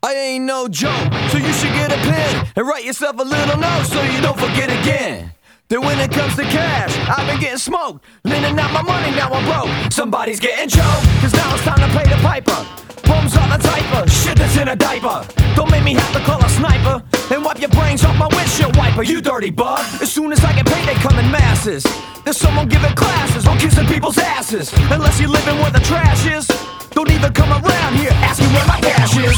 I ain't no joke, so you should get a pen and write yourself a little note so you don't forget again. Then when it comes to cash, I've been getting smoked, lending out my money, now I'm broke. Somebody's getting choked, cause now it's time to pay the piper. Bums are the type of shit that's in a diaper. Don't make me have to call a sniper and wipe your brains off my windshield wiper, you dirty bug. As soon as I get paid, they come in masses. There's someone giving classes on kissing people's asses. Unless you're living where the trash is, don't even come around here asking where my cash is.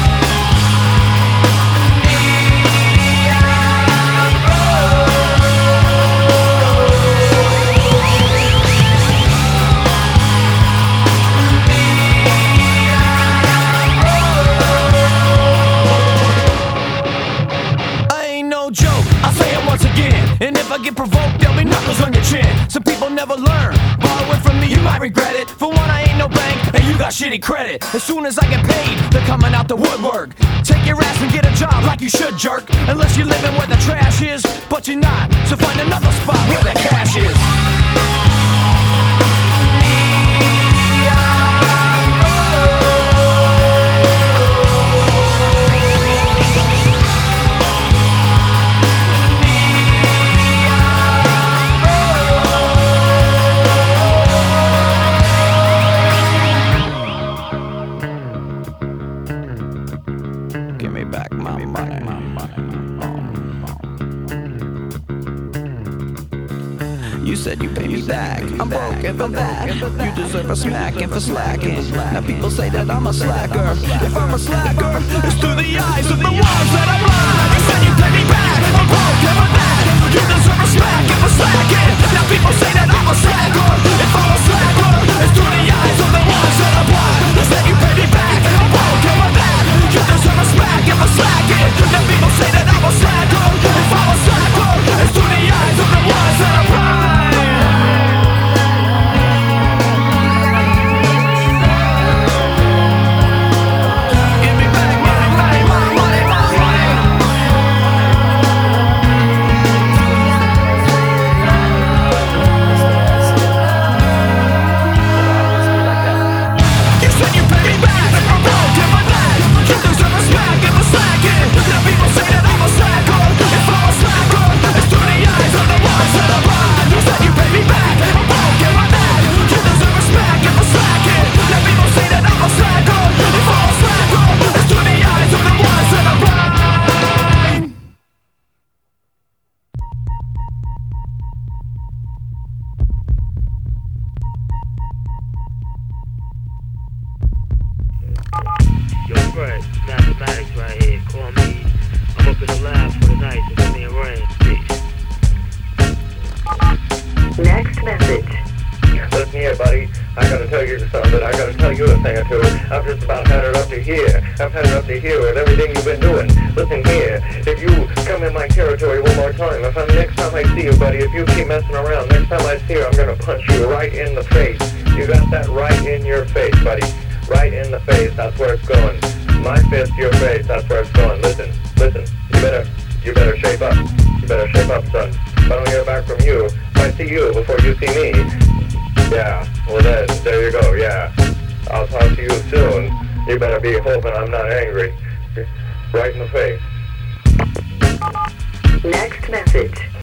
And if I get provoked, there'll be knuckles on your chin. Some people never learn. Borrowing from me, you might regret it. For one, I ain't no bank, and you got shitty credit. As soon as I get paid, they're coming out the woodwork. Take your ass and get a job like you should, jerk. Unless you're living where the trash is, but you're not. So find another spot where the cash is. Give me back my money. You said you pay me back. I'm broke and for that you deserve a smack and for slacking. Now people say that I'm a slacker. If I'm a slacker, it's through the eyes of the ones that I'm blind. You said you pay me back. I'm broke and for that you deserve a smack and for slacking. Now people say that I'm a slacker. If I'm a slacker, it's through the eyes of the ones that I'm blind. You said you pay me back. I'm broke and for that you deserve a smack and for slacking. Now people say that I'm a slacker. If I'm a slacker, it's through the eyes of the ones that I'm blind. Yo, Fred, mathematics right here. Call me. I'm up in the lab for the night. It's gonna be rain. Peace. Next message. Listen here, buddy. I gotta tell you something. I gotta tell you a thing or two. I've just about had it up to here. I've had it up to here with everything you've been doing. Listen here. If you come in my territory one more time, next time I see you, buddy, if you keep messing around, next time I see you, I'm gonna punch you right in the face. You got that right in your face, buddy. Right in the face. That's where it's going. My fist to your face. That's where it's going. Listen. You better shape up. You better shape up, son. If I don't hear back from you, if I see you before you see me, yeah, well then, there you go, yeah. I'll talk to you soon. You better be hoping I'm not angry. Right in the face. Next message.